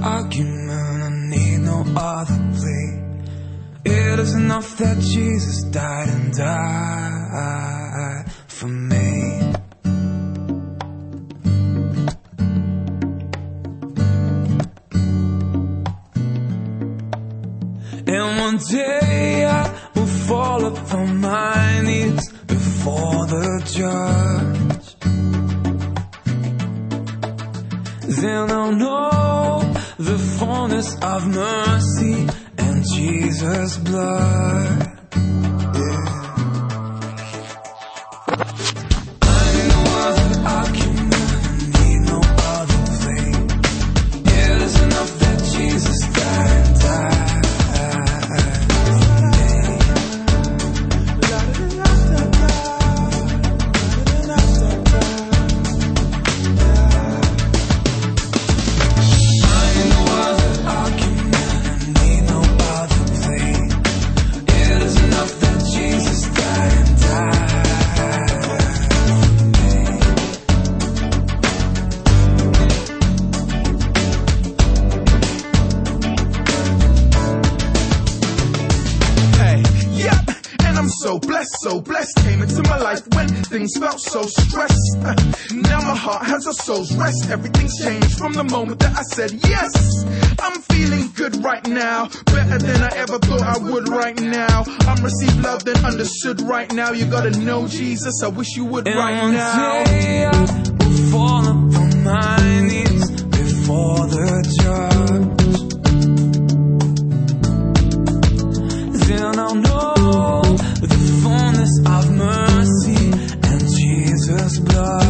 argument, I need no other plea. It is enough that Jesus died and died for me. And one day I will fall upon my knees before the judge. Then I'll know the fullness of mercy and Jesus' blood. Yeah. I need no other argument, I need no other plea. It is enough that Jesus died and died. So blessed, came into my life when things felt so stressed. Now my heart has a soul's rest. Everything's changed from the moment that I said yes. I'm feeling good right now, better than I ever thought I would right now. I'm received, loved and understood right now. You gotta know Jesus, I wish you would right now. One day I will fall upon my knees before the judge. Then I'll know the fullness of mercy and Jesus' blood.